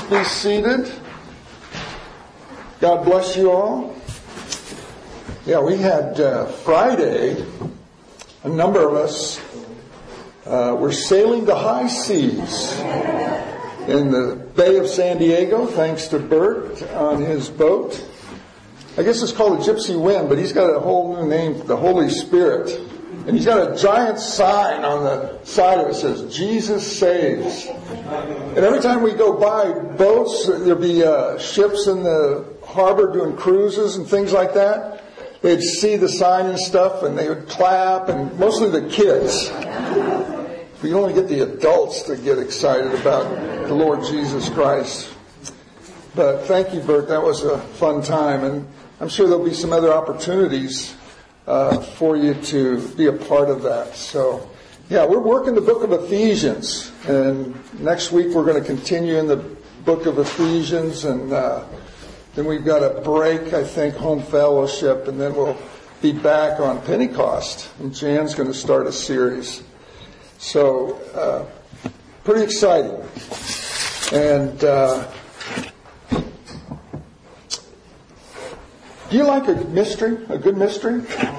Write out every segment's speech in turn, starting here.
be seated. God bless you all. Yeah, we had Friday, a number of us were sailing the high seas in the Bay of San Diego, thanks to Bert on his boat. I guess it's called the Gypsy Wind, but he's got a whole new name, the Holy Spirit. And he's got a giant sign on the side of it that says, Jesus saves. And every time we go by boats, there'll be ships in the harbor doing cruises and things like that. They'd see the sign and stuff, and they would clap, and mostly the kids. We can only get the adults to get excited about the Lord Jesus Christ. But thank you, Bert. That was a fun time, and I'm sure there'll be some other opportunities for you to be a part of that. So, yeah, we're working the book of Ephesians, and next week we're going to continue in the book of Ephesians, and then we've got a break, I think, home fellowship, and then we'll be back on Pentecost, and Jan's going to start a series. So, pretty exciting. And do you like a mystery, a good mystery?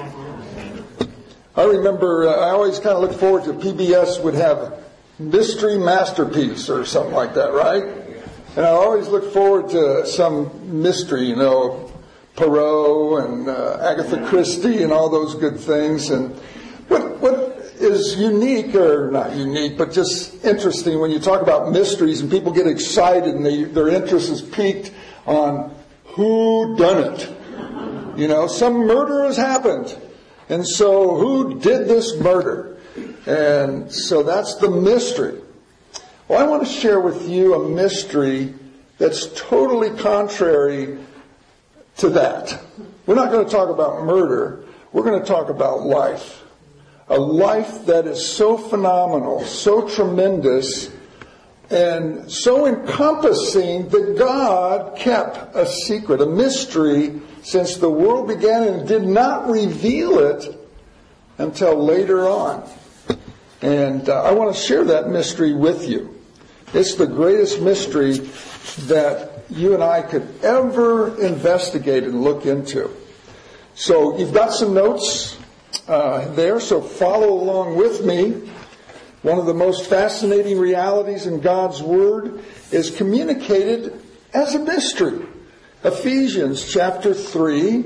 I remember I always kind of looked forward to PBS would have Mystery Masterpiece or something like that, right? And I always looked forward to some mystery, Poirot and Agatha Christie and all those good things. And what is unique, or not unique, but just interesting when you talk about mysteries and people get excited and their interest is piqued on who done it. Some murder has happened. And so who did this murder? And so that's the mystery. Well, I want to share with you a mystery that's totally contrary to that. We're not going to talk about murder. We're going to talk about life. A life that is so phenomenal, so tremendous, and so encompassing that God kept a secret, a mystery, since the world began, and did not reveal it until later on. And I want to share that mystery with you. It's the greatest mystery that you and I could ever investigate and look into. So you've got some notes there, so follow along with me. One of the most fascinating realities in God's Word is communicated as a mystery. Ephesians chapter 3,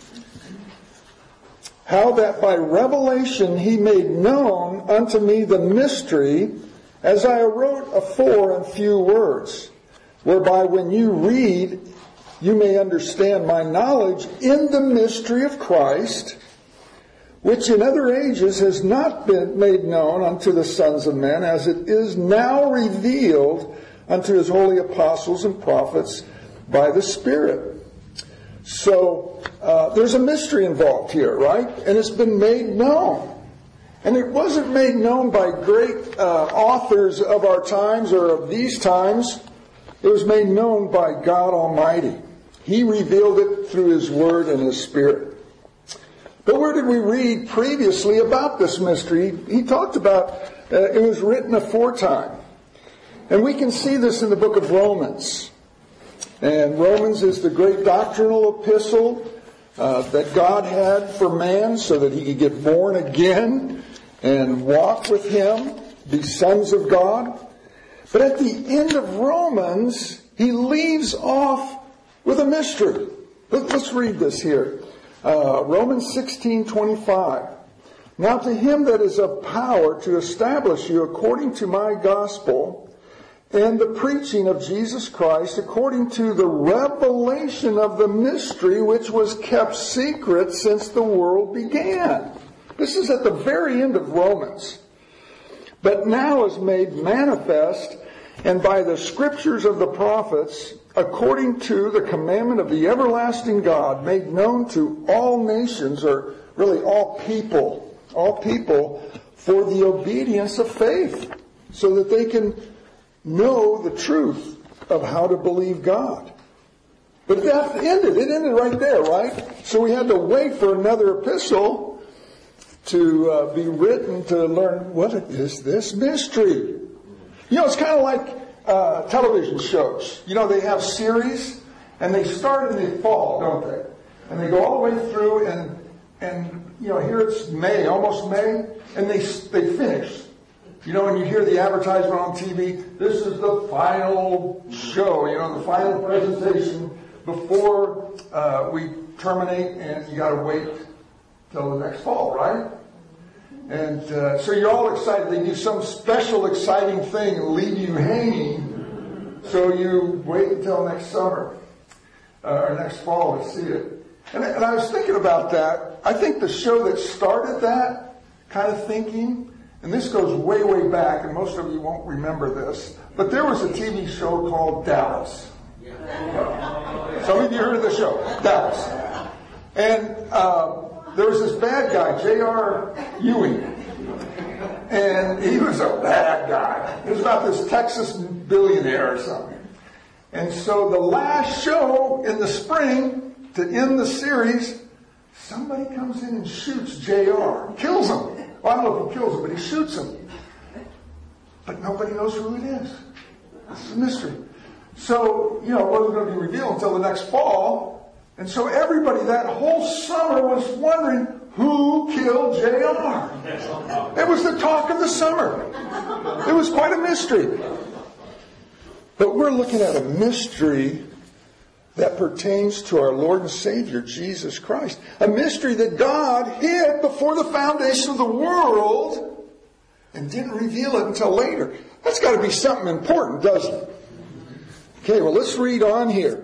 how that by revelation he made known unto me the mystery, as I wrote afore in few words, whereby when you read, you may understand my knowledge in the mystery of Christ, which in other ages has not been made known unto the sons of men, as it is now revealed unto his holy apostles and prophets by the Spirit. So there's a mystery involved here, right? And it's been made known. And it wasn't made known by great authors of our times or of these times. It was made known by God Almighty. He revealed it through His Word and His Spirit. But where did we read previously about this mystery? He talked about it was written aforetime. And we can see this in the book of Romans. And Romans is the great doctrinal epistle that God had for man so that he could get born again and walk with Him, be sons of God. But at the end of Romans, he leaves off with a mystery. Let's read this here. Romans 16:25. Now to him that is of power to establish you according to my gospel and the preaching of Jesus Christ, according to the revelation of the mystery which was kept secret since the world began. This is at the very end of Romans. But now is made manifest, and by the scriptures of the prophets, according to the commandment of the everlasting God, made known to all nations, or really all people, for the obedience of faith, so that they can know the truth of how to believe God. But that ended. It ended right there, right? So we had to wait for another epistle to be written to learn what is this mystery. It's kind of like television shows. You know, they have series, and they start in the fall, don't they? And they go all the way through, and you know, here it's May, almost May, and they finish. You know, when you hear the advertisement on TV, this is the final show, you know, the final presentation before we terminate, and you got to wait till the next fall, right? And so you're all excited. They do some special exciting thing and leave you hanging, so you wait until next summer or next fall to see it. And I was thinking about that. I think the show that started that kind of thinking, and this goes way, way back, and most of you won't remember this, but there was a TV show called Dallas. Some of you heard of the show, Dallas. And there was this bad guy, J.R. Ewing. And he was a bad guy. It was about this Texas billionaire or something. And so the last show in the spring, to end the series, somebody comes in and shoots J.R. Kills him. Well, I don't know if he kills him, but he shoots him. But nobody knows who it is. It's a mystery. So, you know, it wasn't going to be revealed until the next fall. And so everybody that whole summer was wondering who killed J.R. It was the talk of the summer. It was quite a mystery. But we're looking at a mystery that pertains to our Lord and Savior, Jesus Christ. A mystery that God hid before the foundation of the world and didn't reveal it until later. That's got to be something important, doesn't it? Okay, well, let's read on here.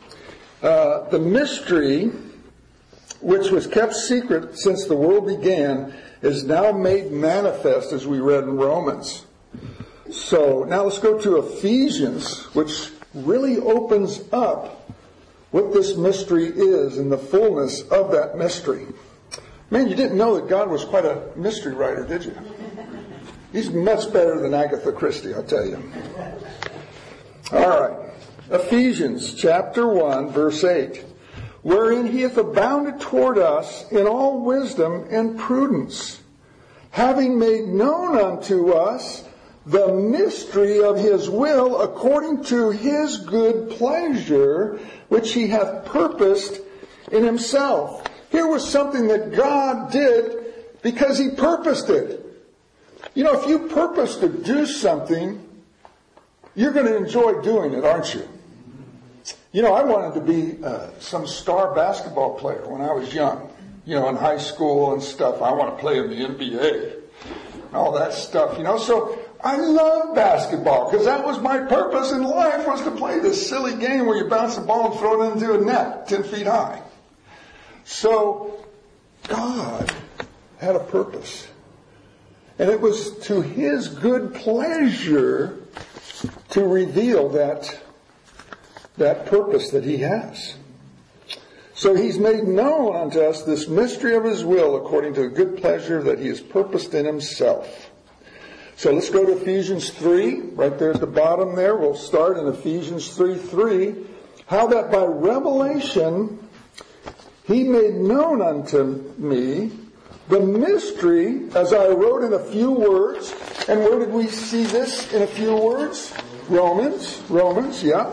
The mystery, which was kept secret since the world began, is now made manifest, as we read in Romans. So now let's go to Ephesians, which really opens up what this mystery is and the fullness of that mystery. Man, you didn't know that God was quite a mystery writer, did you? He's much better than Agatha Christie, I'll tell you. All right. Ephesians chapter 1, verse 8. Wherein he hath abounded toward us in all wisdom and prudence, having made known unto us the mystery of his will according to his good pleasure, which he hath purposed in himself. Here was something that God did because he purposed it. You know, if you purpose to do something, you're going to enjoy doing it, aren't you? You know, I wanted to be some star basketball player when I was young. You know, in high school and stuff. I want to play in the NBA. All that stuff, you know. So I love basketball because that was my purpose in life, was to play this silly game where you bounce the ball and throw it into a net 10 feet high. So God had a purpose. And it was to his good pleasure to reveal that purpose that he has. So he's made known unto us this mystery of his will according to the good pleasure that he has purposed in himself. So let's go to Ephesians 3, right there at the bottom there. We'll start in Ephesians 3:3. How that by revelation he made known unto me the mystery, as I wrote in a few words. And where did we see this in a few words? Romans, yeah.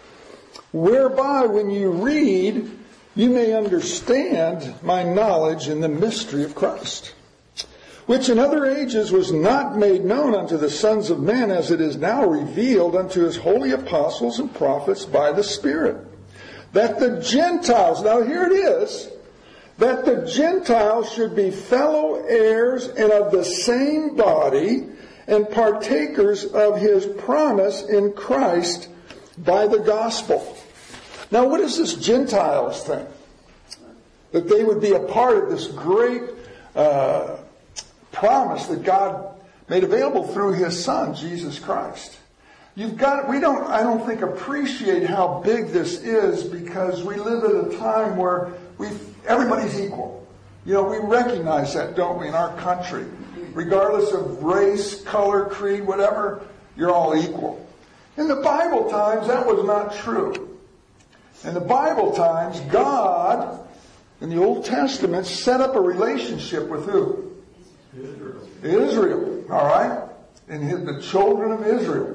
Whereby when you read, you may understand my knowledge in the mystery of Christ, which in other ages was not made known unto the sons of men, as it is now revealed unto his holy apostles and prophets by the Spirit. That the Gentiles, now here it is, that the Gentiles should be fellow heirs and of the same body, and partakers of his promise in Christ by the gospel. Now, what is this Gentiles thing? That they would be a part of this great promise that God made available through his Son, Jesus Christ. I don't think appreciate how big this is, because we live at a time where everybody's equal. You know, we recognize that, don't we, in our country? Regardless of race, color, creed, whatever, you're all equal. In the Bible times, that was not true. In the Bible times, God, in the Old Testament, set up a relationship with who? Israel. All right? And the children of Israel.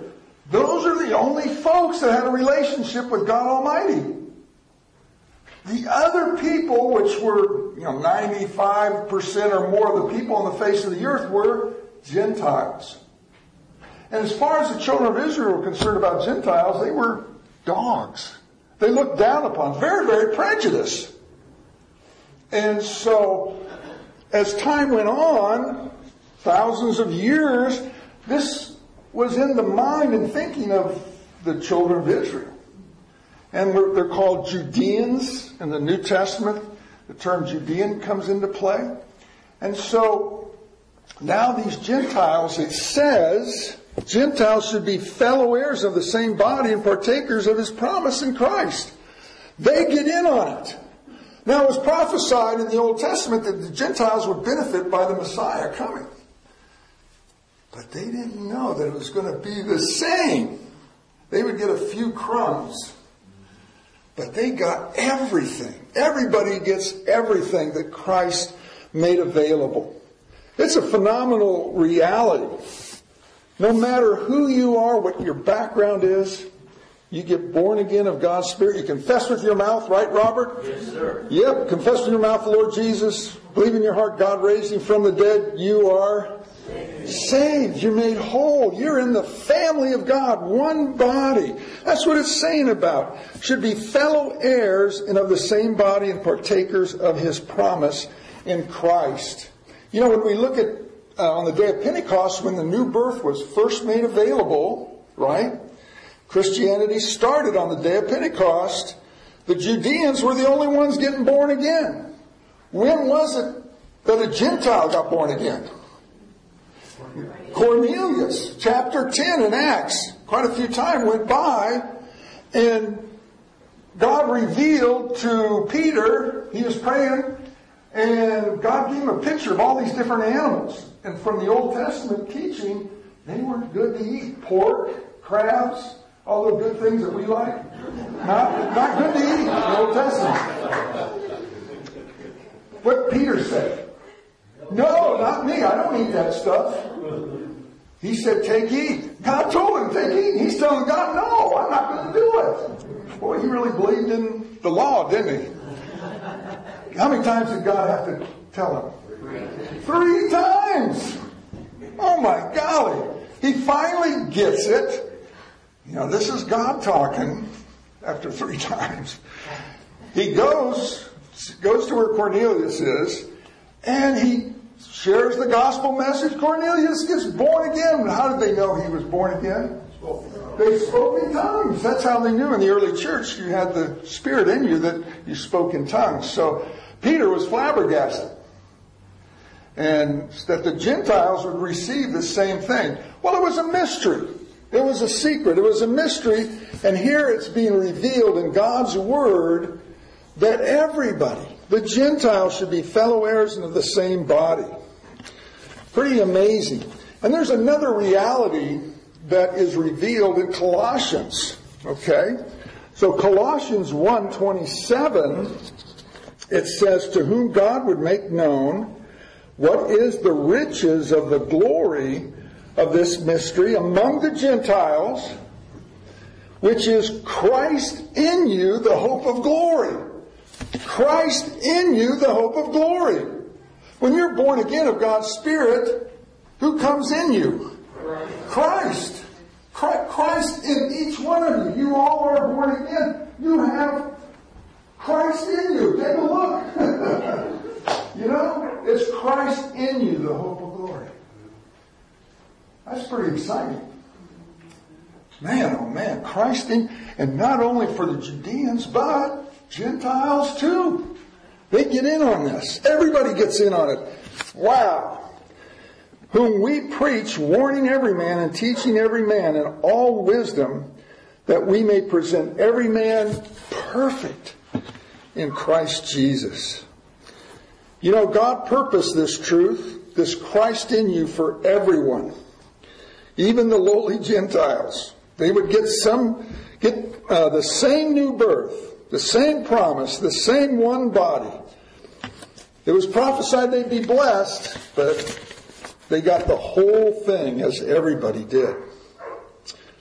Those are the only folks that had a relationship with God Almighty. The other people, which were 95% or more of the people on the face of the earth, were Gentiles. And as far as the children of Israel were concerned about Gentiles, they were dogs. They looked down upon, very, very prejudiced. And so, as time went on, thousands of years, this was in the mind and thinking of the children of Israel. And they're called Judeans in the New Testament. The term Judean comes into play. And so, now these Gentiles, it says, Gentiles should be fellow heirs of the same body and partakers of his promise in Christ. They get in on it. Now it was prophesied in the Old Testament that the Gentiles would benefit by the Messiah coming. But they didn't know that it was going to be the same. They would get a few crumbs. But they got everything. Everybody gets everything that Christ made available. It's a phenomenal reality. No matter who you are, what your background is, you get born again of God's Spirit. You confess with your mouth, right, Robert? Yes, sir. Yep, confess with your mouth the Lord Jesus. Believe in your heart God raised him from the dead. You are saved. You're made whole. You're in the family of God. One body. That's what it's saying about. Should be fellow heirs and of the same body and partakers of his promise in Christ. When we look at on the day of Pentecost, when the new birth was first made available, right? Christianity started on the day of Pentecost. The Judeans were the only ones getting born again. When was it that a Gentile got born again? Cornelius, chapter 10 in Acts. Quite a few times went by, and God revealed to Peter, he was praying, and God gave him a picture of all these different animals. And from the Old Testament teaching, they weren't good to eat. Pork, crabs, all the good things that we like. Not good to eat in the Old Testament. What Peter said. No, not me. I don't eat that stuff. He said, take, eat. God told him, take, eat. He's telling God, no, I'm not going to do it. Boy, he really believed in the law, didn't he? How many times did God have to tell him? 3 times. Oh my golly. He finally gets it. This is God talking after 3 times. He goes to where Cornelius is, and he shares the gospel message. Cornelius gets born again. How did they know he was born again? They spoke in tongues. That's how they knew in the early church. You had the Spirit in you that you spoke in tongues. So Peter was flabbergasted. And that the Gentiles would receive the same thing. Well, it was a mystery. It was a secret. It was a mystery. And here it's being revealed in God's Word that everybody, the Gentiles, should be fellow heirs and of the same body. Pretty amazing. And there's another reality that is revealed in Colossians. Okay? So Colossians 1:27, it says, to whom God would make known what is the riches of the glory of this mystery among the Gentiles, which is Christ in you, the hope of glory. Christ in you, the hope of glory. When you're born again of God's Spirit, who comes in you? Christ. Christ in each one of you. You all are born again. You have Christ in you. Take a look. It's Christ in you, the hope of glory. That's pretty exciting. Man, oh man, Christ in, and not only for the Judeans, but Gentiles too. They get in on this. Everybody gets in on it. Wow. Whom we preach, warning every man and teaching every man in all wisdom, that we may present every man perfect in Christ Jesus. God purposed this truth, this Christ in you, for everyone. Even the lowly Gentiles. They would get the same new birth, the same promise, the same one body. It was prophesied they'd be blessed, but they got the whole thing as everybody did.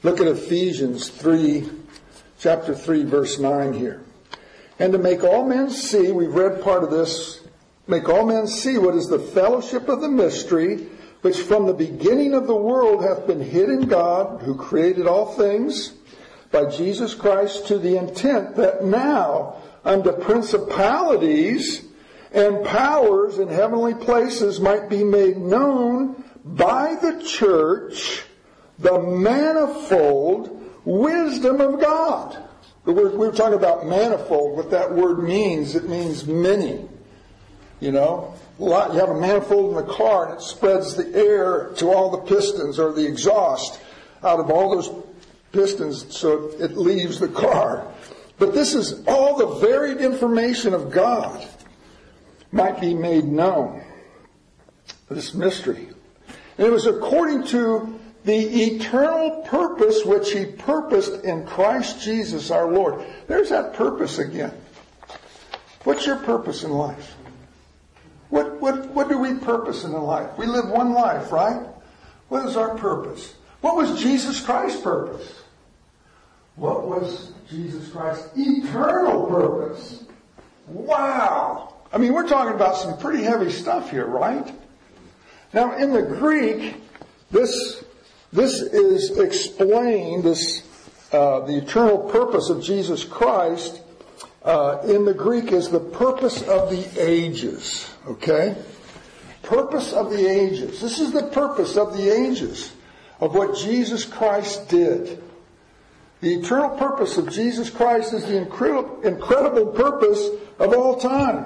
Look at Ephesians 3, chapter 3, verse 9 here. And to make all men see, we've read part of this, make all men see what is the fellowship of the mystery, which from the beginning of the world hath been hid in God, who created all things, by Jesus Christ, to the intent that now unto principalities and powers in heavenly places might be made known by the church the manifold wisdom of God. We were talking about manifold. What that word means, it means many. You know, you have a manifold in the car and it spreads the air to all the pistons or the exhaust out of all those pistons so it leaves the car. But this is all the varied information of God might be made known. This mystery. And it was according to the eternal purpose which He purposed in Christ Jesus our Lord. There's that purpose again. What's your purpose in life? What do we purpose in life? We live one life, right? What is our purpose? What was Jesus Christ's purpose? What was Jesus Christ's eternal purpose? Wow! I mean, we're talking about some pretty heavy stuff here, right? Now, in the Greek, this is explained, the eternal purpose of Jesus Christ, in the Greek is the purpose of the ages. Okay? Purpose of the ages. This is the purpose of the ages of what Jesus Christ did. The eternal purpose of Jesus Christ is the incredible purpose of all time.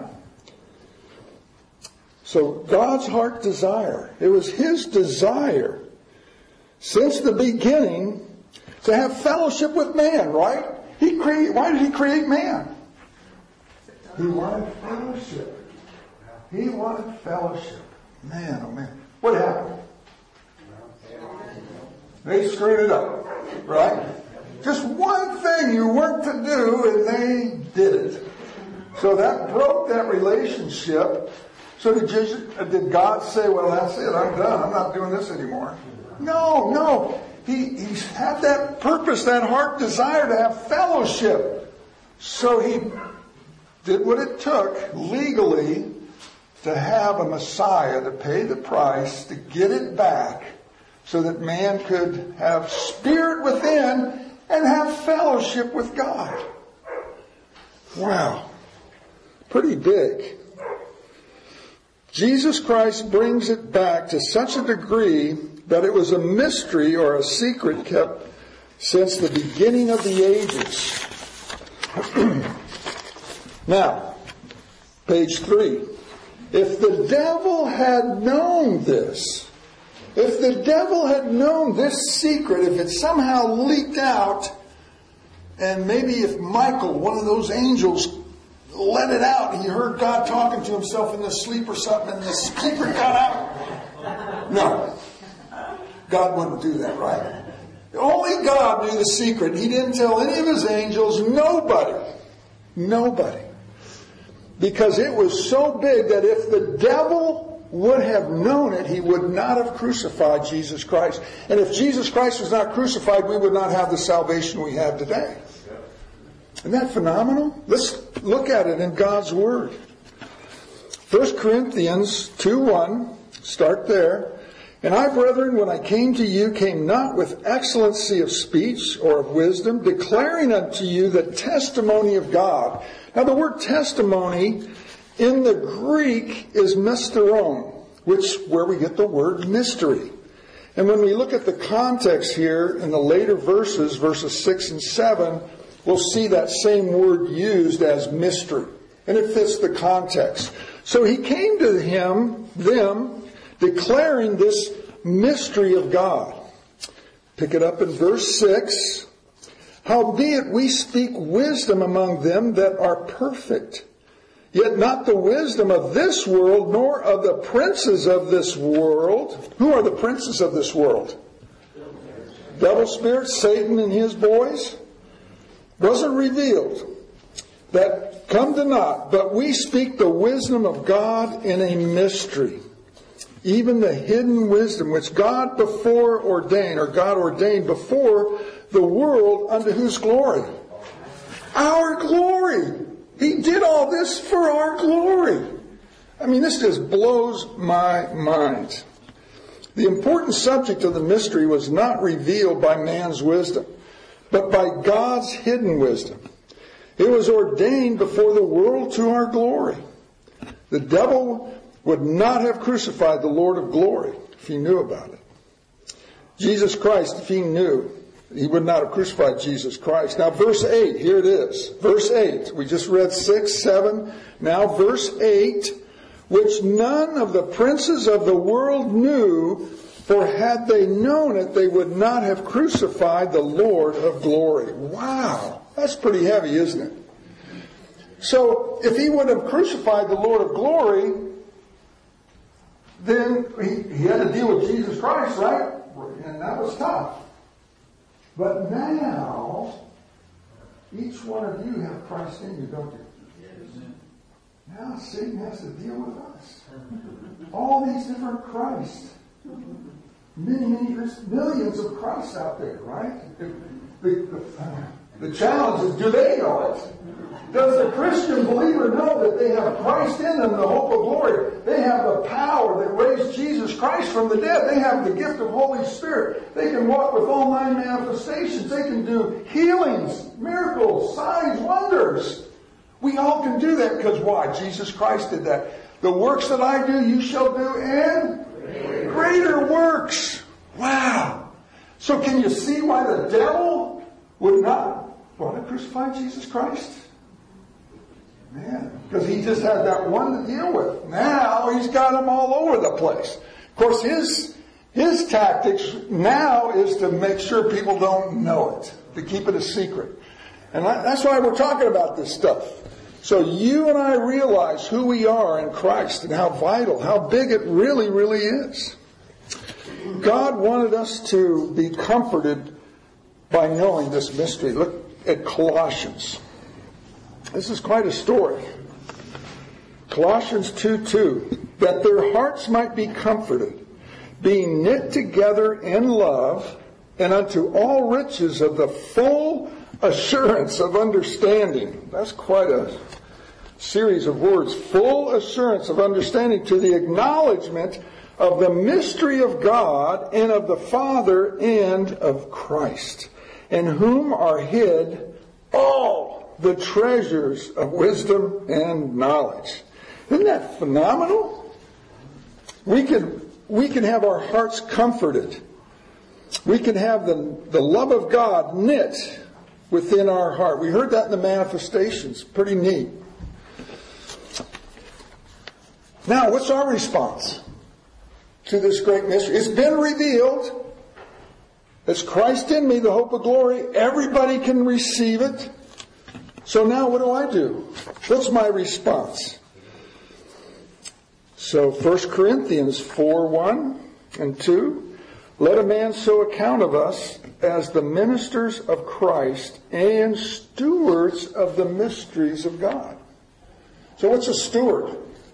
So God's heart desire, it was His desire since the beginning to have fellowship with man, right? Why did He create man? He wanted fellowship. He wanted fellowship. Man, oh man. What happened? They screwed it up, right? Just one thing you weren't to do and they did it. So that broke that relationship. So did God say, well, that's it, I'm done, I'm not doing this anymore? No. He had that purpose, that heart desire to have fellowship. So He did what it took legally to have a Messiah to pay the price to get it back so that man could have spirit within and have fellowship with God. Wow. Pretty big. Jesus Christ brings it back to such a degree that it was a mystery or a secret kept since the beginning of the ages. Now, page 3. If the devil had known this, if the devil had known this secret, if it somehow leaked out, and maybe if Michael, one of those angels, let it out, he heard God talking to himself in his sleep or something, and the secret got out. No. God wouldn't do that, right? Only God knew the secret. He didn't tell any of His angels, nobody. Because it was so big that if the devil would have known it, he would not have crucified Jesus Christ. And if Jesus Christ was not crucified, we would not have the salvation we have today. Isn't that phenomenal? Let's look at it in God's Word. 1 Corinthians 2:1, start there. And I, brethren, when I came to you, came not with excellency of speech or of wisdom, declaring unto you the testimony of God. Now the word testimony in the Greek is mysteron, where we get the word mystery. And when we look at the context here in the later verses 6 and 7, we'll see that same word used as mystery. And it fits the context. So he came to them, declaring this mystery of God. Pick it up in verse 6. Howbeit we speak wisdom among them that are perfect, yet not the wisdom of this world, nor of the princes of this world. Who are the princes of this world? Devil spirits, Satan and his boys. Wasn't revealed. That come to naught, but we speak the wisdom of God in a mystery, even the hidden wisdom which God before ordained, or God ordained before the world, unto whose glory? Our glory. He did all this for our glory. I mean, this just blows my mind. The important subject of the mystery was not revealed by man's wisdom, but by God's hidden wisdom. It was ordained before the world to our glory. The devil would not have crucified the Lord of glory if he knew about it. Jesus Christ, if he knew, he would not have crucified Jesus Christ. Now verse 8, here it is. Verse 8. We just read 6, 7. Now verse 8. Which none of the princes of the world knew, for had they known it, they would not have crucified the Lord of glory. Wow. That's pretty heavy, isn't it? So, if he would have crucified the Lord of glory, then he had to deal with Jesus Christ, right? And that was tough. But now, each one of you have Christ in you, don't you? Now Satan has to deal with us. All these different Christs. There's millions of Christs out there, right? The challenge is, do they know it? Does the Christian believer know that they have Christ in them, the hope of glory? They have the power that raised Jesus Christ from the dead. They have the gift of Holy Spirit. They can walk with all 9 manifestations. They can do healings, miracles, signs, wonders. We all can do that because why? Jesus Christ did that. The works that I do, you shall do, and greater works. Wow. So can you see why the devil would not want to crucify Jesus Christ? Man, because he just had that one to deal with. Now he's got them all over the place. Of course, his tactics now is to make sure people don't know it, to keep it a secret. And that's why we're talking about this stuff. So you and I realize who we are in Christ and how vital, how big it really, really is. God wanted us to be comforted by knowing this mystery. Look at Colossians. This is quite a story. Colossians 2:2. That their hearts might be comforted, being knit together in love, and unto all riches of the full assurance of understanding. That's quite a series of words. Full assurance of understanding, to the acknowledgement of the mystery of God and of the Father and of Christ, in whom are hid all the treasures of wisdom and knowledge. Isn't that phenomenal? We can have our hearts comforted. We can have the love of God knit within our heart. We heard that in the manifestations. Pretty neat. Now, what's our response to this great mystery? It's been revealed. It's Christ in me, the hope of glory. Everybody can receive it. So now what do? What's my response? So 1 Corinthians 4:1 and 2. Let a man so account of us as the ministers of Christ and stewards of the mysteries of God. So what's a steward?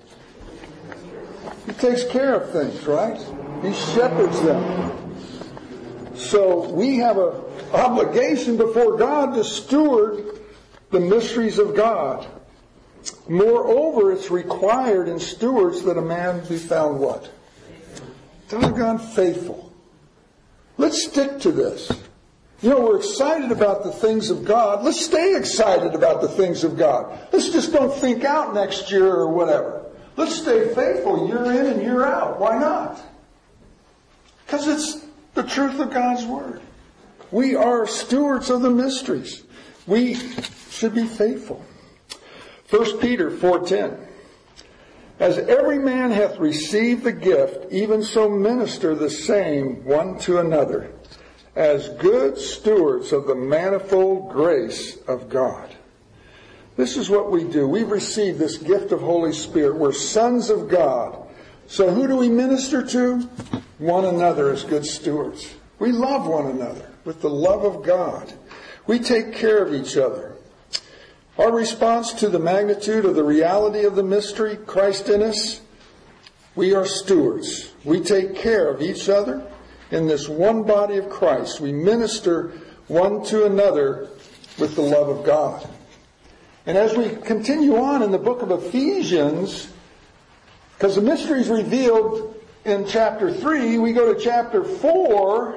He takes care of things, right? He shepherds them. So we have an obligation before God to steward the mysteries of God. Moreover, it's required in stewards that a man be found what? Doggone faithful. Let's stick to this. You know, we're excited about the things of God. Let's stay excited about the things of God. Let's just don't think out next year or whatever. Let's stay faithful year in and year out. Why not? Because it's the truth of God's Word. We are stewards of the mysteries. We should be faithful. 1 Peter 4:10. As every man hath received the gift, even so minister the same one to another, as good stewards of the manifold grace of God. This is what we do. We've received this gift of Holy Spirit. We're sons of God. So who do we minister to? One another as good stewards. We love one another with the love of God. We take care of each other. Our response to the magnitude of the reality of the mystery, Christ in us, we are stewards. We take care of each other in this one body of Christ. We minister one to another with the love of God. And as we continue on in the book of Ephesians, because the mystery is revealed in chapter 3, we go to chapter 4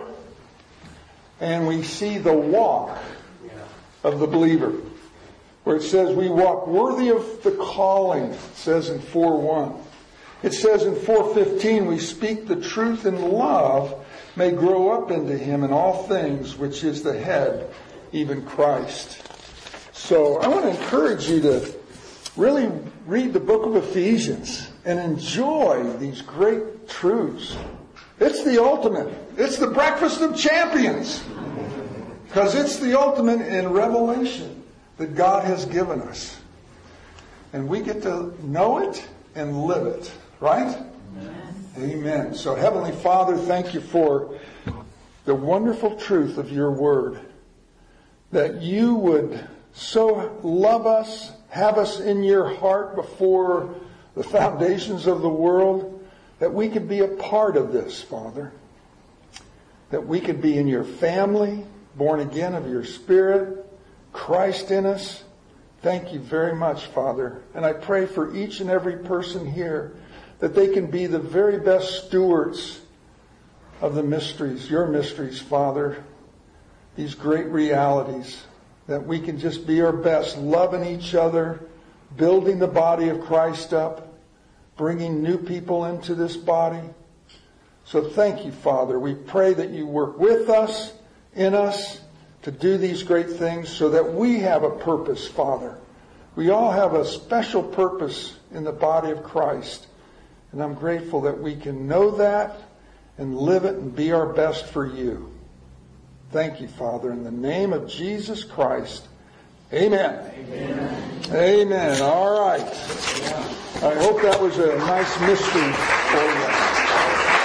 and we see the walk of the believer, where it says we walk worthy of the calling, it says in 4:1. It says in 4:15, we speak the truth in love, may grow up into Him in all things, which is the head, even Christ. So I want to encourage you to really read the book of Ephesians and enjoy these great truths. It's the ultimate. It's the breakfast of champions. Because it's the ultimate in revelation that God has given us. And we get to know it and live it. Right? Amen. So Heavenly Father, thank you for the wonderful truth of your word. That you would so love us, have us in your heart before the foundations of the world, that we could be a part of this, Father. That we could be in your family, born again of your Spirit, Christ in us. Thank you very much, Father. And I pray for each and every person here that they can be the very best stewards of the mysteries, your mysteries, Father. These great realities, that we can just be our best, loving each other, building the body of Christ up, bringing new people into this body. So thank you, Father. We pray that you work with us, in us, to do these great things so that we have a purpose, Father. We all have a special purpose in the body of Christ. And I'm grateful that we can know that and live it and be our best for you. Thank you, Father. In the name of Jesus Christ. Amen. Amen. Amen. All right. I hope that was a nice mystery for you.